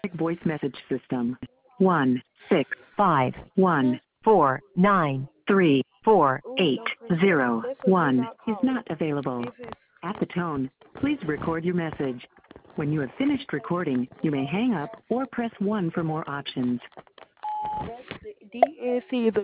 voice message system. 16149348001 is not available. At the tone, please record your message. When you have finished recording, you may hang up or press 1 for more options. DNC is a